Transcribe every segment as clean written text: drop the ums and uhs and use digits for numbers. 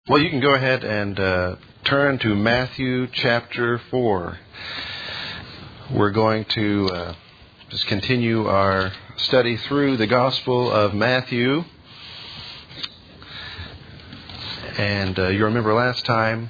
Well, you can go ahead and turn to Matthew chapter 4. We're going to just continue our study through the Gospel of Matthew. And you remember last time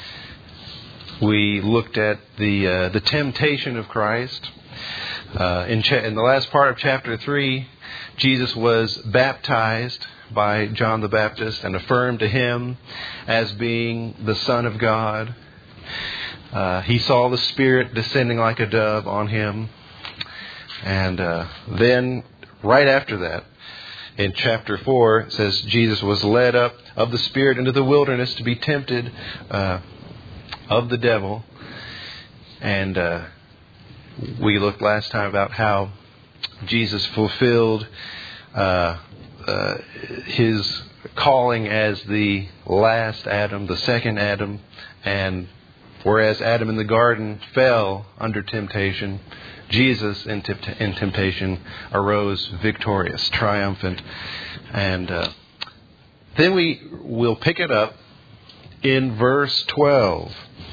we looked at the temptation of Christ. In the last part of chapter 3, Jesus was baptized by John the Baptist and affirmed to him as being the Son of God. He saw the Spirit descending like a dove on him. And then right after that, in chapter 4, it says Jesus was led up of the Spirit into the wilderness to be tempted of the devil. And we looked last time about how Jesus fulfilled his calling as the last Adam, the second Adam, and whereas Adam in the garden fell under temptation, Jesus in temptation arose victorious, triumphant. And then we will pick it up in verse 12.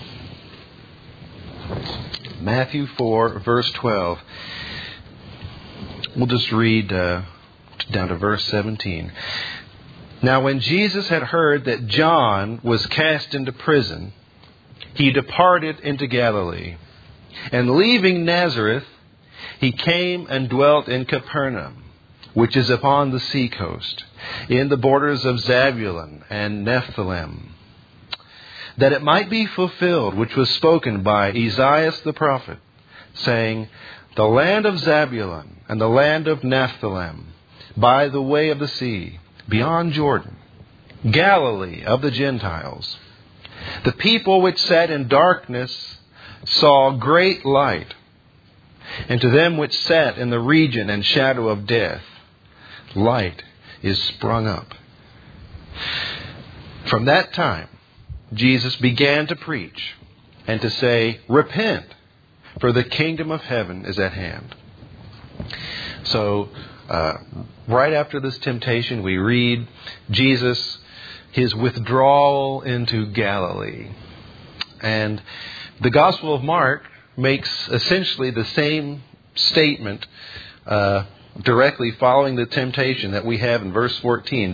Matthew 4, verse 12. We'll just read down to verse 17. Now when Jesus had heard that John was cast into prison, he departed into Galilee. And leaving Nazareth, he came and dwelt in Capernaum, which is upon the sea coast, in the borders of Zebulun and Nephthalim, that it might be fulfilled which was spoken by Isaiah the prophet, saying, the land of Zebulun and the land of Nephthalim, by the way of the sea, beyond Jordan, Galilee of the Gentiles. The people which sat in darkness saw great light, and to them which sat in the region and shadow of death, light is sprung up. From that time, Jesus began to preach and to say, repent, for the kingdom of heaven is at hand. So, right after this temptation, we read Jesus, his withdrawal into Galilee. And the Gospel of Mark makes essentially the same statement directly following the temptation that we have in verse 14,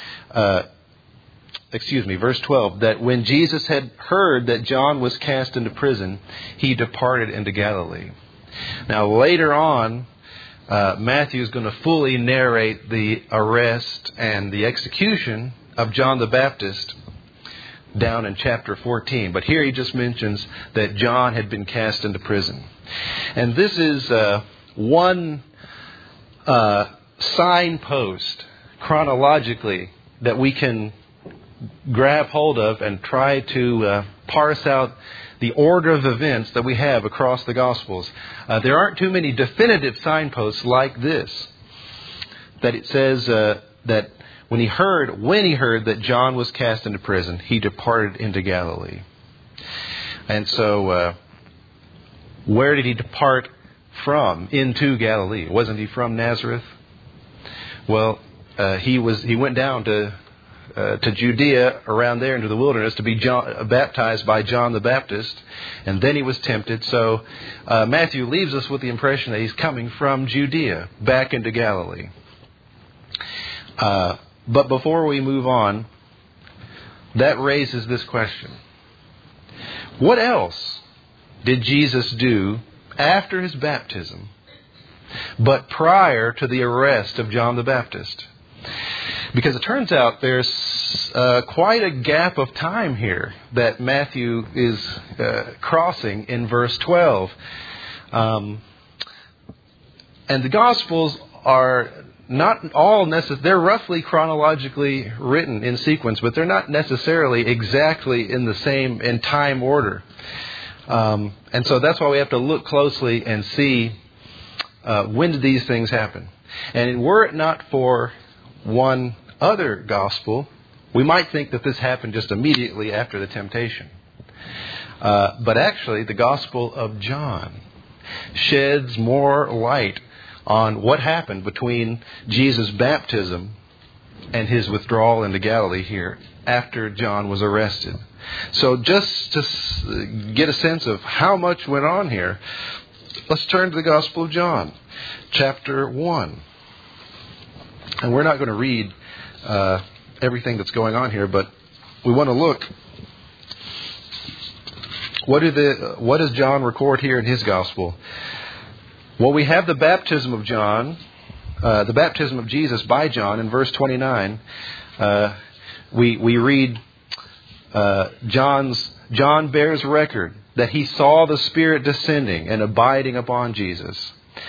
verse 12, that when Jesus had heard that John was cast into prison, he departed into Galilee. Now later on, Matthew is going to fully narrate the arrest and the execution of John the Baptist down in chapter 14. But here he just mentions that John had been cast into prison. And this is one signpost chronologically that we can grab hold of and try to parse out the order of events that we have across the Gospels. There aren't too many definitive signposts like this, that it says that when he heard that John was cast into prison, he departed into Galilee. And so, where did he depart from into Galilee? Wasn't he from Nazareth? Well, he went down to Judea, around there into the wilderness, to be baptized by John the Baptist, and then he was tempted. So Matthew leaves us with the impression that he's coming from Judea back into Galilee. But before we move on, that raises this question. What else did Jesus do after his baptism, but prior to the arrest of John the Baptist? Because it turns out there's quite a gap of time here that Matthew is crossing in verse 12. And the Gospels are not all necessarily, they're roughly chronologically written in sequence, but they're not necessarily exactly in the same in time order. And so that's why we have to look closely and see when did these things happen. And were it not for one other gospel, we might think that this happened just immediately after the temptation. But actually, the Gospel of John sheds more light on what happened between Jesus' baptism and his withdrawal into Galilee here after John was arrested. So just to get a sense of how much went on here, let's turn to the Gospel of John, chapter 1. And we're not going to read everything that's going on here, but we want to look. What does John record here in his Gospel? Well, we have the baptism of John, the baptism of Jesus by John in verse 29. We read John bears record that he saw the Spirit descending and abiding upon Jesus.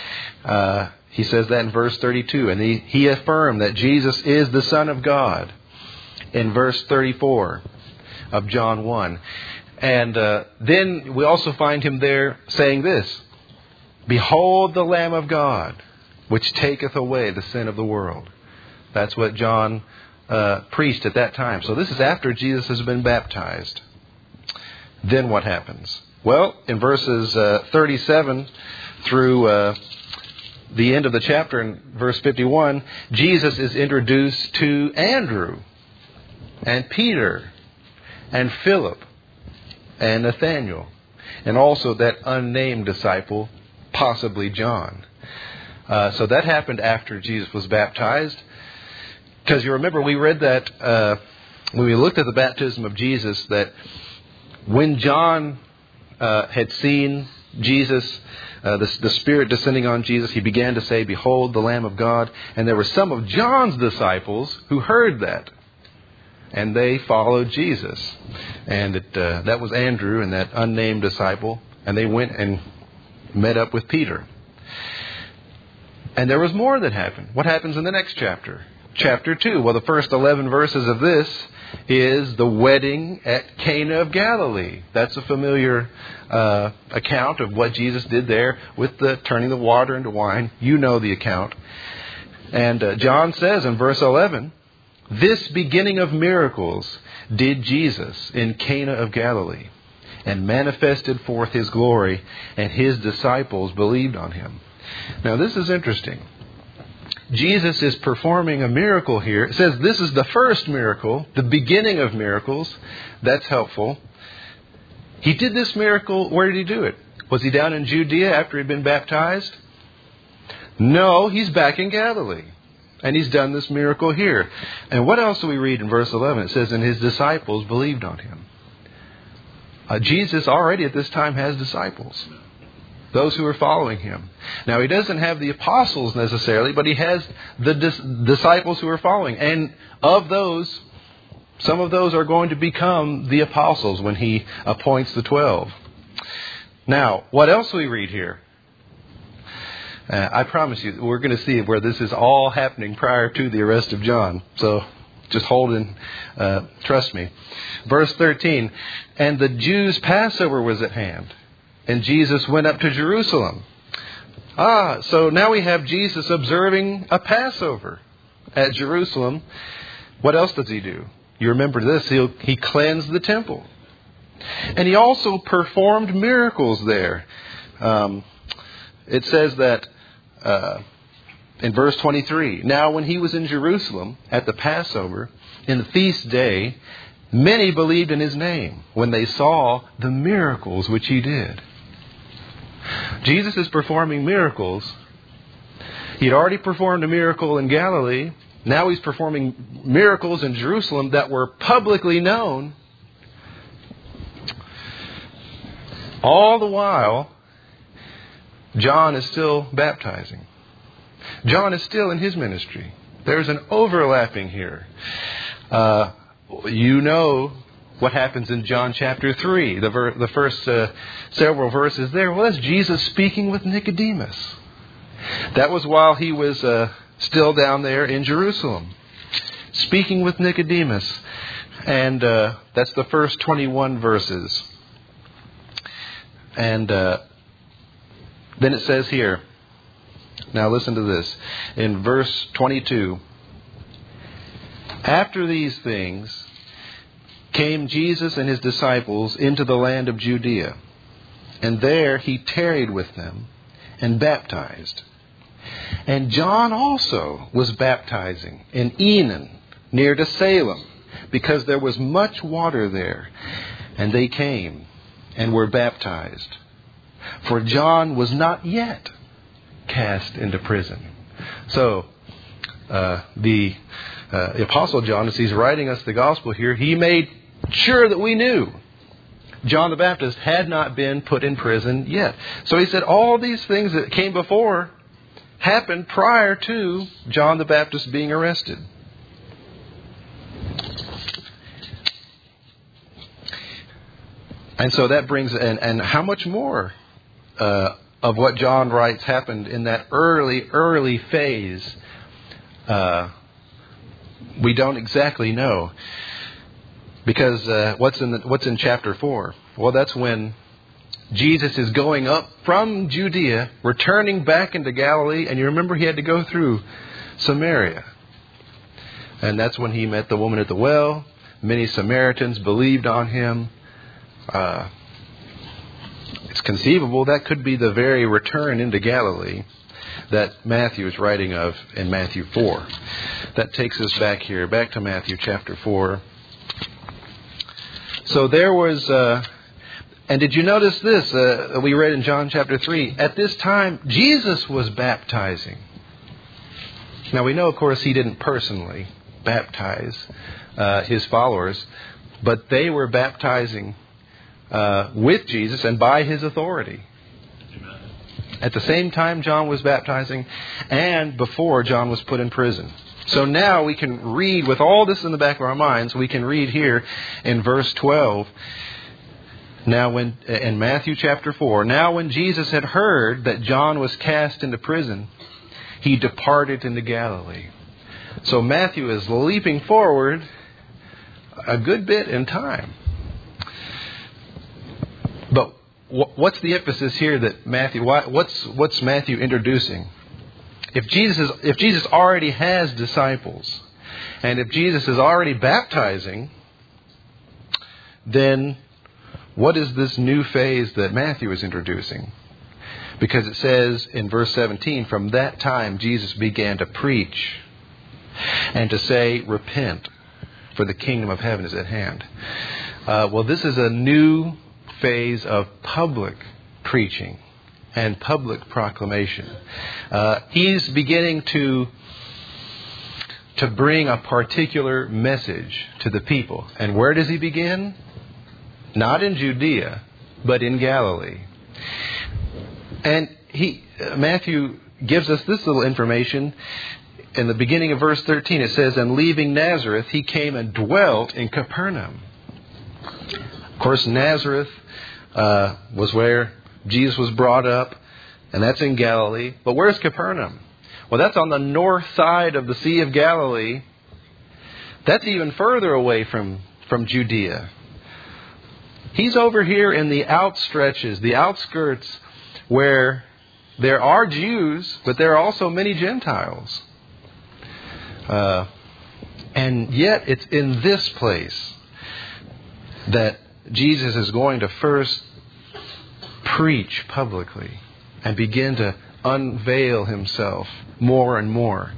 He says that in verse 32. And he affirmed that Jesus is the Son of God in verse 34 of John 1. And then we also find him there saying this, "Behold the Lamb of God, which taketh away the sin of the world." That's what John preached at that time. So this is after Jesus has been baptized. Then what happens? Well, in verses 37 through the end of the chapter, in verse 51, Jesus is introduced to Andrew and Peter and Philip and Nathanael, and also that unnamed disciple, possibly John. So that happened after Jesus was baptized. Because you remember, we read that when we looked at the baptism of Jesus, that when John had seen Jesus, the Spirit descending on Jesus, he began to say, "Behold the Lamb of God." And there were some of John's disciples who heard that, and they followed Jesus. And that was Andrew and that unnamed disciple, and they went and met up with Peter. And there was more that happened. What happens in the next chapter? Chapter 2. Well, the first 11 verses of this is the wedding at Cana of Galilee. That's a familiar account of what Jesus did there with the turning the water into wine. You know the account. And John says in verse 11, "This beginning of miracles did Jesus in Cana of Galilee, and manifested forth his glory, and his disciples believed on him." Now this is interesting. Jesus is performing a miracle here. It says this is the first miracle, the beginning of miracles. That's helpful. He did this miracle, where did he do it? Was he down in Judea after he'd been baptized? No, he's back in Galilee. And he's done this miracle here. And what else do we read in verse 11? It says, "And his disciples believed on him." Jesus already at this time has disciples. Those who are following him. Now, he doesn't have the apostles necessarily, but he has the disciples who are following. And of those, some of those are going to become the apostles when he appoints the 12. Now, what else do we read here? I promise you, we're going to see where this is all happening prior to the arrest of John. So just hold in, trust me. Verse 13, "And the Jews' Passover was at hand, and Jesus went up to Jerusalem." So now we have Jesus observing a Passover at Jerusalem. What else does he do? You remember this, he cleansed the temple. And he also performed miracles there. It says that in verse 23, "Now when he was in Jerusalem at the Passover, in the feast day, many believed in his name when they saw the miracles which he did." Jesus is performing miracles. He'd already performed a miracle in Galilee. Now he's performing miracles in Jerusalem that were publicly known. All the while, John is still baptizing. John is still in his ministry. There's an overlapping here. You know what happens in John chapter 3, the first several verses there. Well, that's Jesus speaking with Nicodemus. That was while he was still down there in Jerusalem, speaking with Nicodemus. And that's the first 21 verses. And then it says here, now listen to this, in verse 22, "After these things came Jesus and his disciples into the land of Judea, and there he tarried with them and baptized. And John also was baptizing in Enon, near to Salem, because there was much water there. And they came and were baptized. For John was not yet cast into prison. So, the Apostle John, as he's writing us the gospel here, he made sure that we knew John the Baptist had not been put in prison yet. So he said all these things that came before happened prior to John the Baptist being arrested. And so that brings, and how much more of what John writes happened in that early phase, we don't exactly know. Because what's in chapter 4? Well, that's when Jesus is going up from Judea, returning back into Galilee, and you remember he had to go through Samaria. And that's when he met the woman at the well. Many Samaritans believed on him. It's conceivable that could be the very return into Galilee that Matthew is writing of in Matthew 4. That takes us back here, back to Matthew chapter 4. So there was, and did you notice this? We read in John chapter 3. At this time, Jesus was baptizing. Now we know, of course, he didn't personally baptize his followers, but they were baptizing with Jesus and by his authority. Amen. At the same time John was baptizing and before John was put in prison. So now we can read, with all this in the back of our minds, we can read here in verse 12, now when in Matthew chapter 4, now when Jesus had heard that John was cast into prison, he departed into Galilee. So Matthew is leaping forward a good bit in time. But what's the emphasis here that Matthew? What's Matthew introducing? If Jesus already has disciples, and if Jesus is already baptizing, then what is this new phase that Matthew is introducing? Because it says in verse 17, from that time Jesus began to preach and to say, repent, for the kingdom of heaven is at hand. Well, this is a new phase of public preaching and public proclamation. He's beginning to bring a particular message to the people. And where does he begin? Not in Judea, but in Galilee. And Matthew gives us this little information. In the beginning of verse 13, it says, and leaving Nazareth, he came and dwelt in Capernaum. Of course, Nazareth was where Jesus was brought up, and that's in Galilee. But where's Capernaum? Well, that's on the north side of the Sea of Galilee. That's even further away from Judea. He's over here in the outstretches, the outskirts, where there are Jews, but there are also many Gentiles. And yet it's in this place that Jesus is going to first preach publicly and begin to unveil himself more and more.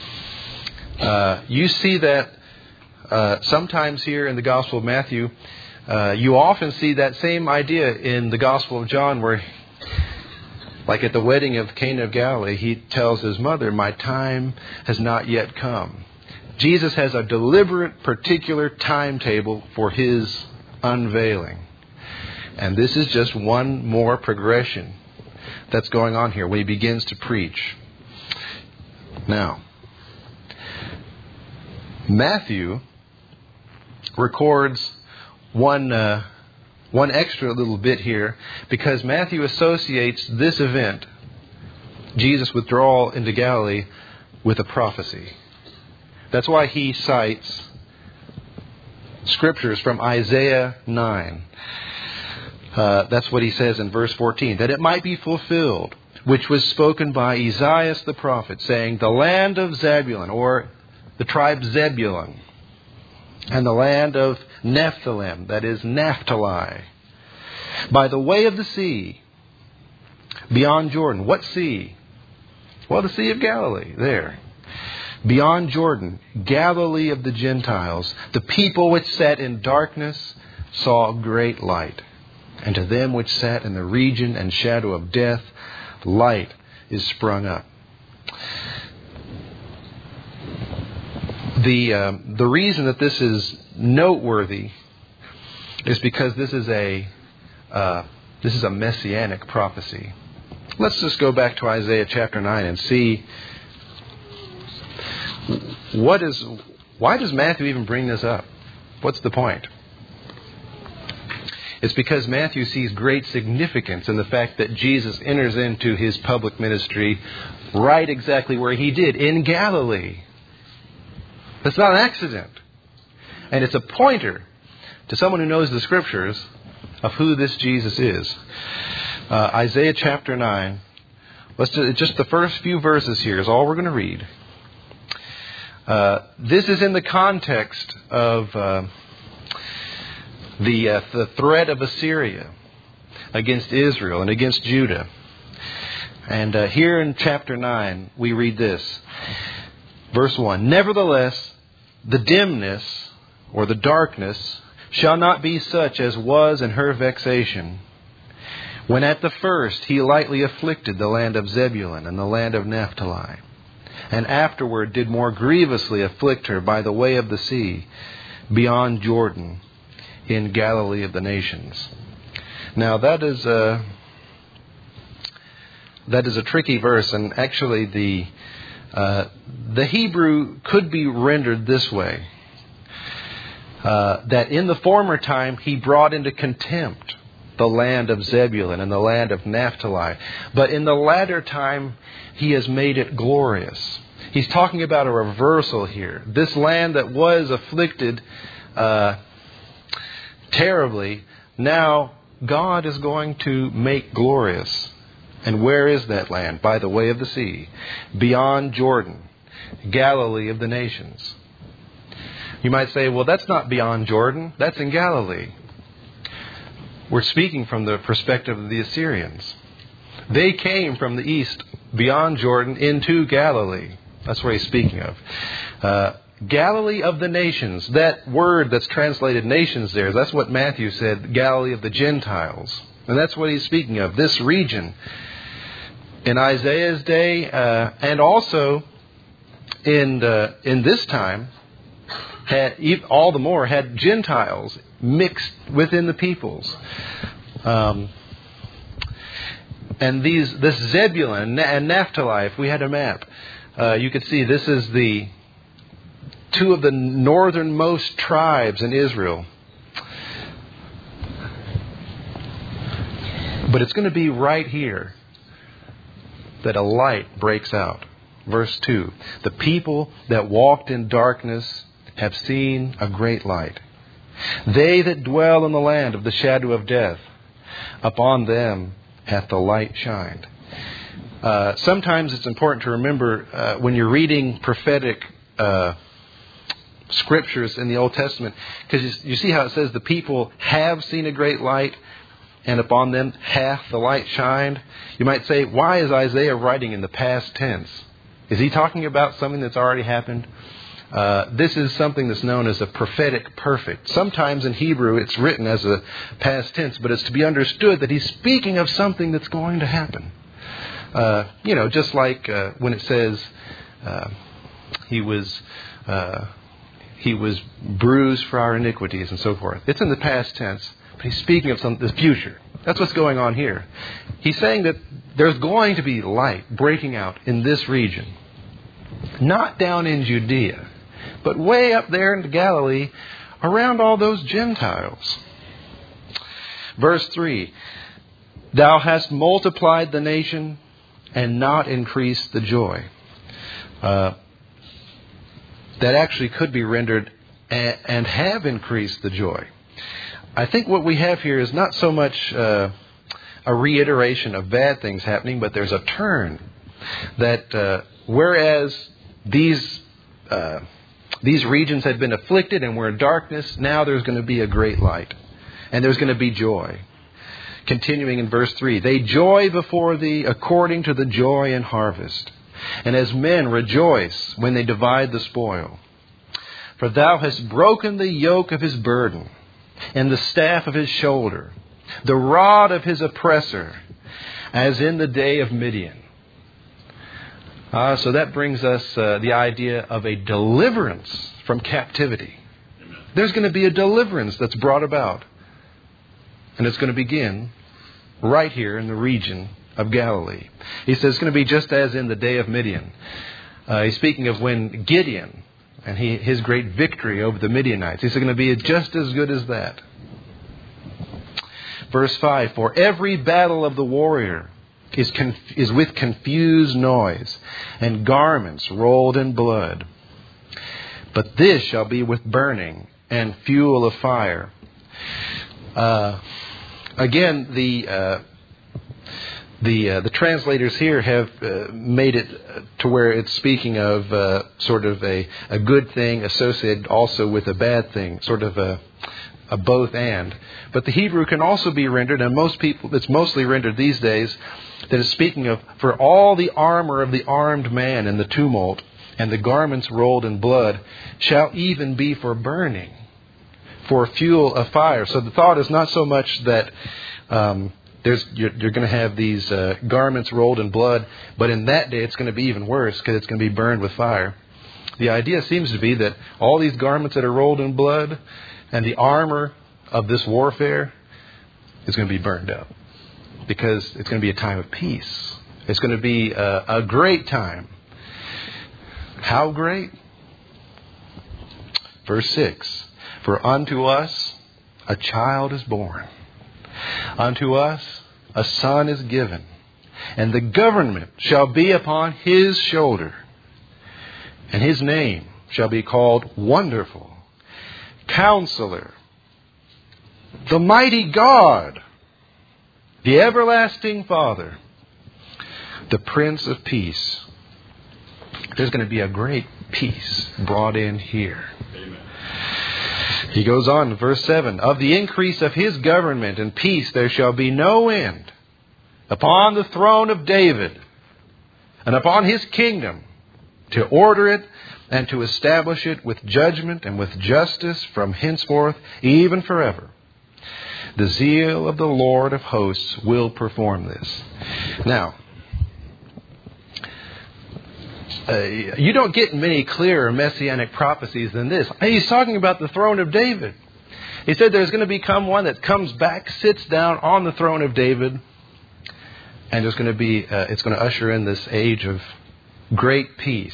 You see that sometimes here in the Gospel of Matthew, you often see that same idea in the Gospel of John, where, like at the wedding of Cana of Galilee, he tells his mother, my time has not yet come. Jesus has a deliberate, particular timetable for his unveiling. And this is just one more progression that's going on here when he begins to preach. Now, Matthew records one extra little bit here, because Matthew associates this event, Jesus' withdrawal into Galilee, with a prophecy. That's why he cites scriptures from Isaiah 9. That's what he says in verse 14, that it might be fulfilled, which was spoken by Isaiah the prophet, saying, the land of Zebulun, or the tribe Zebulun, and the land of Nephthalim, that is Naphtali, by the way of the sea, beyond Jordan. What sea? Well, the Sea of Galilee, there. beyond Jordan, Galilee of the Gentiles, the people which sat in darkness saw great light. And to them which sat in the region and shadow of death, light is sprung up. The reason that this is noteworthy is because this is a messianic prophecy. Let's just go back to Isaiah chapter 9 and see why does Matthew even bring this up? What's the point? It's because Matthew sees great significance in the fact that Jesus enters into his public ministry right exactly where he did, in Galilee. That's not an accident. And it's a pointer to someone who knows the Scriptures of who this Jesus is. Isaiah chapter 9. Just the first few verses here is all we're going to read. This is in the context of the threat of Assyria against Israel and against Judah. And here in chapter 9, we read this. Verse 1, Nevertheless, the dimness, or the darkness, shall not be such as was in her vexation, when at the first he lightly afflicted the land of Zebulun and the land of Naphtali, and afterward did more grievously afflict her by the way of the sea, beyond Jordan, in Galilee of the nations. Now that is a tricky verse, and actually the Hebrew could be rendered this way. That in the former time he brought into contempt the land of Zebulun and the land of Naphtali. But in the latter time he has made it glorious. He's talking about a reversal here. This land that was afflicted terribly, now God is going to make glorious. And where is that land? By the way of the sea, beyond Jordan, Galilee of the nations. You might say, well, that's not beyond Jordan. That's in Galilee. We're speaking from the perspective of the Assyrians. They came from the east, beyond Jordan, into Galilee. That's what he's speaking of. Galilee of the nations. That word that's translated nations there, that's what Matthew said, Galilee of the Gentiles. And that's what he's speaking of, this region. In Isaiah's day, and also in this time, all the more had Gentiles mixed within the peoples. And this Zebulun and Naphtali, if we had a map, you could see this is the two of the northernmost tribes in Israel. But it's going to be right here that a light breaks out. Verse 2, the people that walked in darkness have seen a great light. They that dwell in the land of the shadow of death, upon them hath the light shined. Sometimes it's important to remember when you're reading prophetic scriptures in the Old Testament, because you see how it says the people have seen a great light, and upon them hath the light shined. You might say, why is Isaiah writing in the past tense? Is he talking about something that's already happened? This is something that's known as a prophetic perfect. Sometimes in Hebrew it's written as a past tense, but it's to be understood that he's speaking of something that's going to happen. Just like when it says he was bruised for our iniquities and so forth. It's in the past tense. But he's speaking of the future. That's what's going on here. He's saying that there's going to be light breaking out in this region. Not down in Judea, but way up there in Galilee, around all those Gentiles. Verse 3, Thou hast multiplied the nation and not increased the joy. That actually could be rendered, and have increased the joy. I think what we have here is not so much a reiteration of bad things happening, but there's a turn. That whereas these regions had been afflicted and were in darkness, now there's going to be a great light. And there's going to be joy. Continuing in verse 3, They joy before thee according to the joy in harvest, and as men rejoice when they divide the spoil. For thou hast broken the yoke of his burden, and the staff of his shoulder, the rod of his oppressor, as in the day of Midian. So that brings us the idea of a deliverance from captivity. There's going to be a deliverance that's brought about. And it's going to begin right here in the region of Galilee. He says it's going to be just as in the day of Midian. He's speaking of when Gideon and his great victory over the Midianites. He's going to be just as good as that. Verse 5, for every battle of the warrior is with confused noise and garments rolled in blood. But this shall be with burning and fuel of fire. Again, the translators here have made it to where it's speaking of sort of a good thing associated also with a bad thing, sort of a both and. But the Hebrew can also be rendered, and most people, it's mostly rendered these days, that is speaking of, for all the armor of the armed man in the tumult, and the garments rolled in blood, shall even be for burning, for fuel of fire. So the thought is not so much that you're going to have these garments rolled in blood, but in that day it's going to be even worse because it's going to be burned with fire. The idea seems to be that all these garments that are rolled in blood and the armor of this warfare is going to be burned up because it's going to be a time of peace. It's going to be a great time. How great? Verse 6, for unto us a child is born. Unto us a son is given, and the government shall be upon his shoulder, and his name shall be called Wonderful, Counselor, the Mighty God, the Everlasting Father, the Prince of Peace. There's going to be a great peace brought in here. Amen. He goes on, verse 7, of the increase of his government and peace there shall be no end upon the throne of David and upon his kingdom, to order it and to establish it with judgment and with justice from henceforth, even forever. The zeal of the Lord of hosts will perform this. Now, you don't get many clearer messianic prophecies than this. He's talking about the throne of David. He said there's going to become one that comes back, sits down on the throne of David, and there's going to be, it's going to usher in this age of great peace.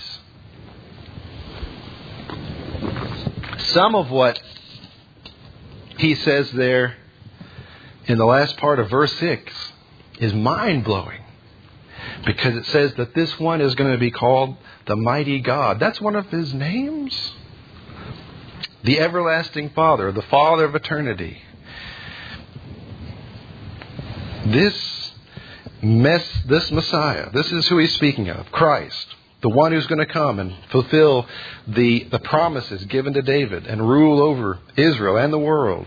Some of what he says there in the last part of verse 6 is mind-blowing, because it says that this one is going to be called the Mighty God. That's one of his names. The Everlasting Father, the Father of eternity. This Messiah, this is who he's speaking of, Christ, the one who's going to come and fulfill the promises given to David and rule over Israel and the world,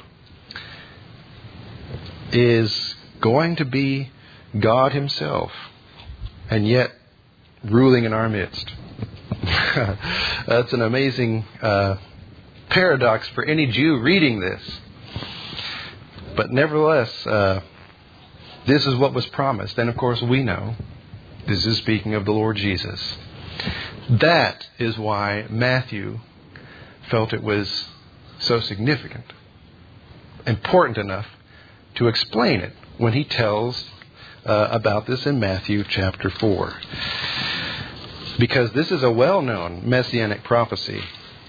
is going to be God himself, and yet ruling in our midst. That's an amazing paradox for any Jew reading this. But nevertheless, this is what was promised. And of course we know this is speaking of the Lord Jesus. That is why Matthew felt it was so significant, important enough to explain it when he tells about this in Matthew chapter 4. Because this is a well-known messianic prophecy.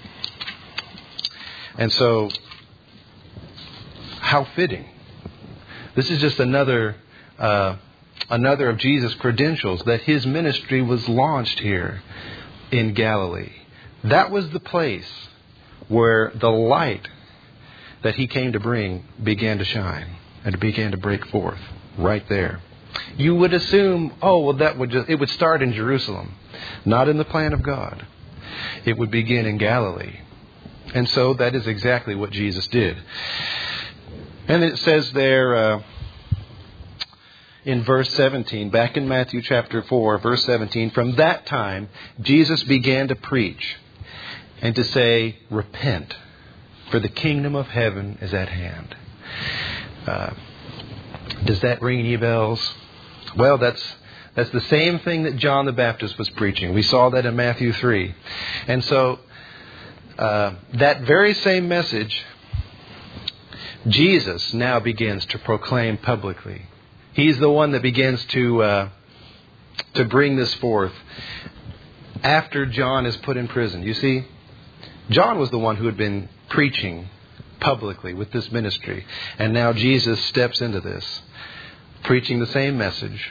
And so, how fitting. This is just another of Jesus' credentials, that his ministry was launched here in Galilee. That was the place where the light that he came to bring began to shine and began to break forth right there. You would assume, it would start in Jerusalem. Not in the plan of God. It would begin in Galilee. And so that is exactly what Jesus did. And it says there in verse 17, back in Matthew chapter 4, verse 17, from that time Jesus began to preach and to say, repent, for the kingdom of heaven is at hand. Does that ring any bells? Well, that's the same thing that John the Baptist was preaching. We saw that in Matthew 3. And so that very same message, Jesus now begins to proclaim publicly. He's the one that begins to bring this forth after John is put in prison. You see, John was the one who had been preaching publicly with this ministry. And now Jesus steps into this, preaching the same message.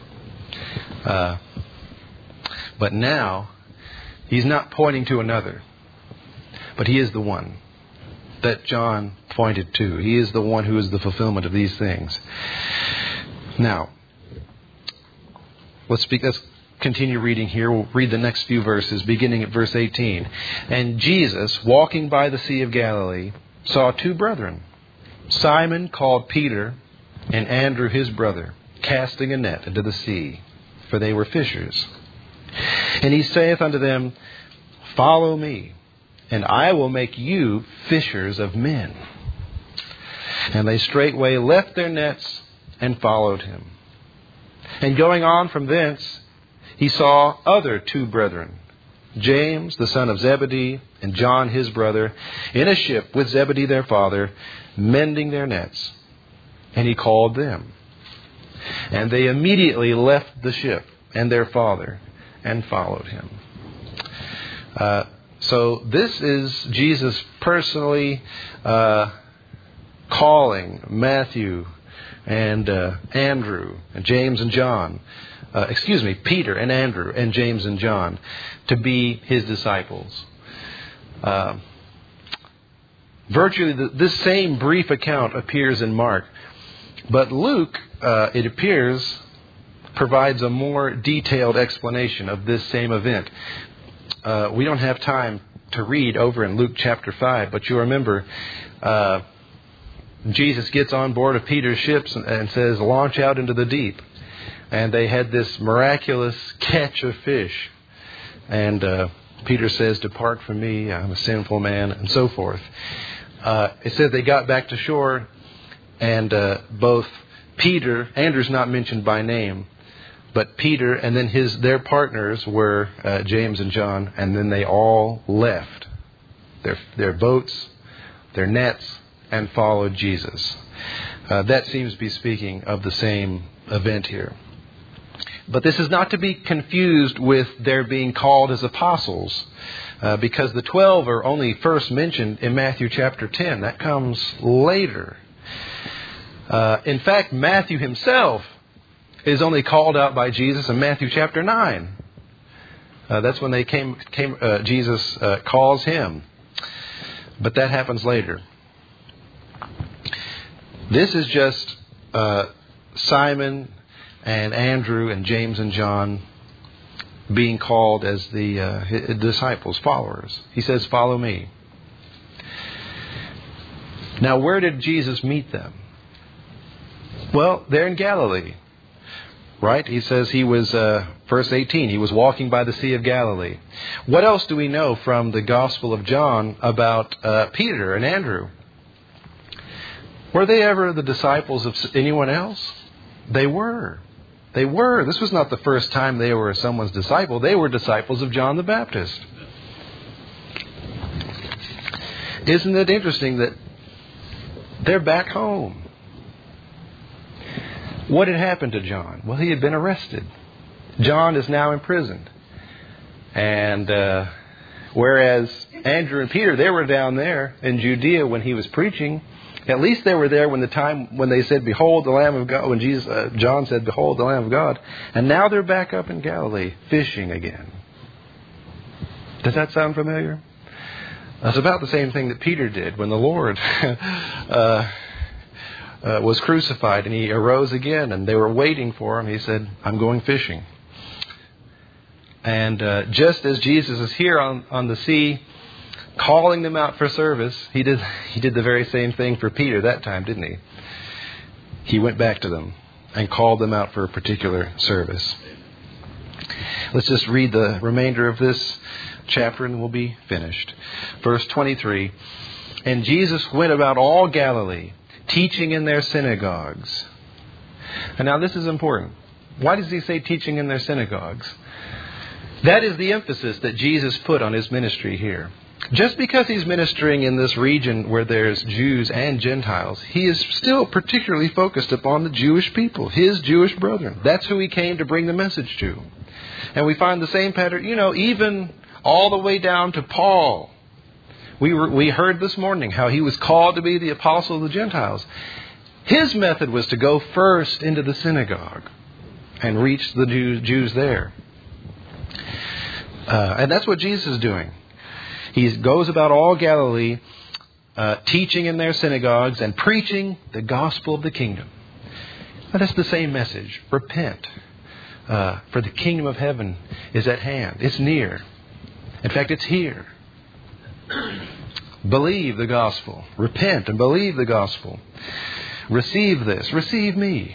But now, he's not pointing to another, but he is the one that John pointed to. He is the one who is the fulfillment of these things. Now, let's continue reading here. We'll read the next few verses, beginning at verse 18. And Jesus, walking by the Sea of Galilee, saw two brethren, Simon called Peter, and Andrew his brother, casting a net into the sea, for they were fishers. And he saith unto them, Follow me, and I will make you fishers of men. And they straightway left their nets and followed him. And going on from thence, he saw other two brethren, James the son of Zebedee, and John his brother, in a ship with Zebedee their father, mending their nets. And he called them. And they immediately left the ship and their father and followed him. So this is Jesus personally calling Matthew and Andrew and James and John, Peter and Andrew and James and John to be his disciples. Virtually this same brief account appears in Mark, but Luke, it appears, provides a more detailed explanation of this same event. We don't have time to read over in Luke chapter 5, but you remember Jesus gets on board of Peter's ships and says, launch out into the deep. And they had this miraculous catch of fish. And Peter says, depart from me, I'm a sinful man, and so forth. It says they got back to shore, and both Peter, Andrew's not mentioned by name, but Peter and then their partners were James and John, and then they all left their boats, their nets, and followed Jesus. That seems to be speaking of the same event here. But this is not to be confused with their being called as apostles, because the 12 are only first mentioned in Matthew chapter 10. That comes later. In fact, Matthew himself is only called out by Jesus in Matthew chapter 9. That's when they Jesus calls him. But that happens later. This is just Simon and Andrew and James and John being called as the disciples, followers. He says, follow me. Now, where did Jesus meet them? Well, they're in Galilee. Right? He says he was, verse 18, he was walking by the Sea of Galilee. What else do we know from the Gospel of John about Peter and Andrew? Were they ever the disciples of anyone else? They were. They were. This was not the first time they were someone's disciple. They were disciples of John the Baptist. Isn't it interesting that they're back home? What had happened to John? Well, he had been arrested. John is now imprisoned. And whereas Andrew and Peter, they were down there in Judea when he was preaching. At least they were there when they said, behold the Lamb of God, when John said, behold the Lamb of God. And now they're back up in Galilee fishing again. Does that sound familiar? That's about the same thing that Peter did when the Lord was crucified and he arose again and they were waiting for him. He said, I'm going fishing. And just as Jesus is here on the sea, calling them out for service, he did the very same thing for Peter that time, didn't he? He went back to them and called them out for a particular service. Let's just read the remainder of this chapter and we'll be finished. Verse 23, and Jesus went about all Galilee, teaching in their synagogues. And now this is important. Why does he say teaching in their synagogues? That is the emphasis that Jesus put on his ministry here. Just because he's ministering in this region where there's Jews and Gentiles, he is still particularly focused upon the Jewish people, his Jewish brethren. That's who he came to bring the message to. And we find the same pattern, even all the way down to Paul. We heard this morning how he was called to be the apostle of the Gentiles. His method was to go first into the synagogue and reach the Jews there. And that's what Jesus is doing. He goes about all Galilee, teaching in their synagogues and preaching the gospel of the kingdom. But that's the same message. Repent, for the kingdom of heaven is at hand. It's near. In fact, it's here. Believe the gospel. Repent and believe the gospel. Receive this. Receive me.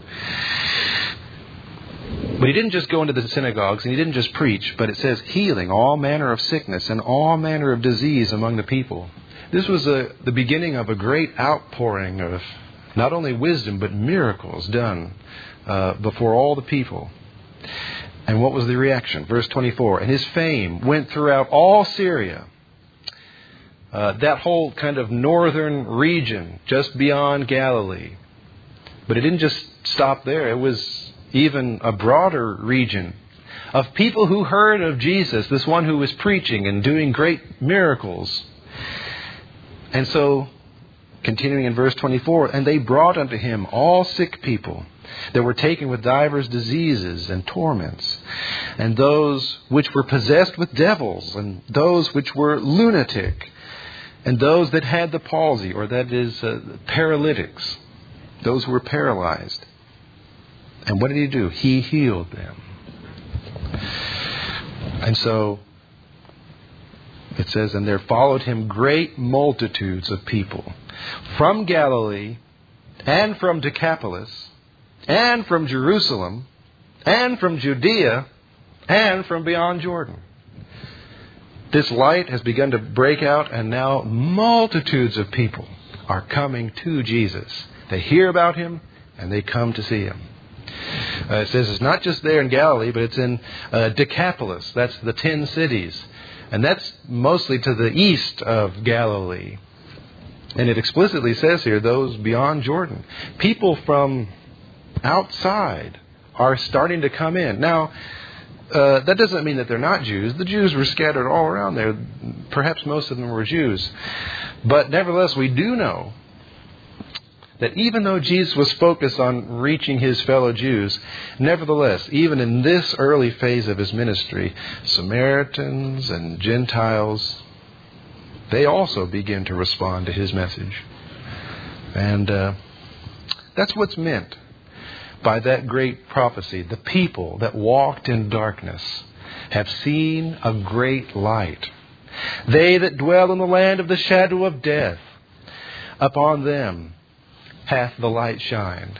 But he didn't just go into the synagogues and he didn't just preach, but it says healing all manner of sickness and all manner of disease among the people. This was the beginning of a great outpouring of not only wisdom but miracles done before all the people. And what was the reaction? Verse 24, and his fame went throughout all Syria. That whole kind of northern region just beyond Galilee. But it didn't just stop there. It was even a broader region of people who heard of Jesus, this one who was preaching and doing great miracles. And so, continuing in verse 24, and they brought unto him all sick people that were taken with divers diseases and torments, and those which were possessed with devils, and those which were lunatic, and those that had the palsy, or that is paralytics, those who were paralyzed. And what did he do? He healed them. And so it says, and there followed him great multitudes of people from Galilee and from Decapolis and from Jerusalem and from Judea and from beyond Jordan. This light has begun to break out, and now multitudes of people are coming to Jesus. They hear about him and they come to see him. It says it's not just there in Galilee, but it's in Decapolis. That's the 10 cities. And that's mostly to the east of Galilee. And it explicitly says here, those beyond Jordan. People from outside are starting to come in. Now, that doesn't mean that they're not Jews. The Jews were scattered all around there. Perhaps most of them were Jews. But nevertheless, we do know that even though Jesus was focused on reaching his fellow Jews, nevertheless, even in this early phase of his ministry, Samaritans and Gentiles, they also begin to respond to his message. And that's what's meant by that great prophecy. The people that walked in darkness have seen a great light. They that dwell in the land of the shadow of death, upon them hath the light shined.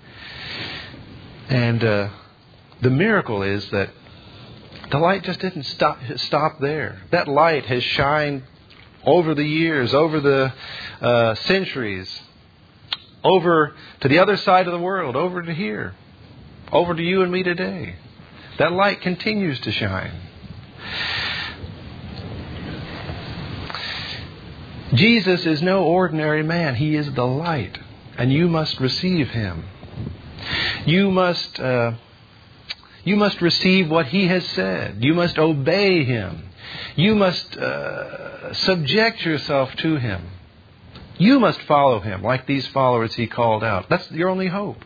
And the miracle is that the light just didn't stop there. That light has shined over the years, over the centuries, over to the other side of the world, over to here, over to you and me today. That light continues to shine. Jesus is no ordinary man. He is the light. And you must receive him. You must receive what he has said. You must obey him. You must subject yourself to him. You must follow him like these followers he called out. That's your only hope.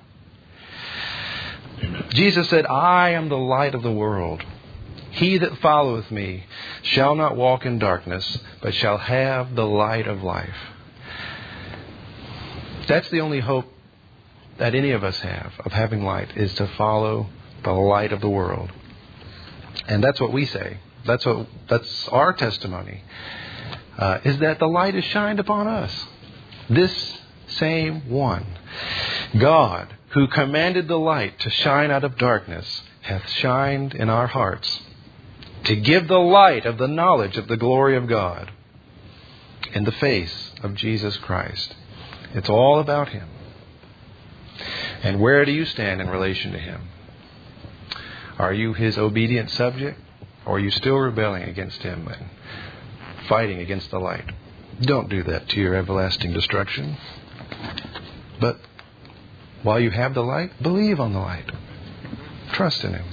Jesus said, I am the light of the world. He that followeth me shall not walk in darkness, but shall have the light of life. That's the only hope that any of us have of having light, is to follow the light of the world. And that's what we say. That's our testimony, is that the light is shined upon us. This same one, God, who commanded the light to shine out of darkness, hath shined in our hearts, to give the light of the knowledge of the glory of God in the face of Jesus Christ. It's all about Him. And where do you stand in relation to Him? Are you His obedient subject, or are you still rebelling against Him and fighting against the light? Don't do that to your everlasting destruction. But while you have the light, believe on the light. Trust in Him.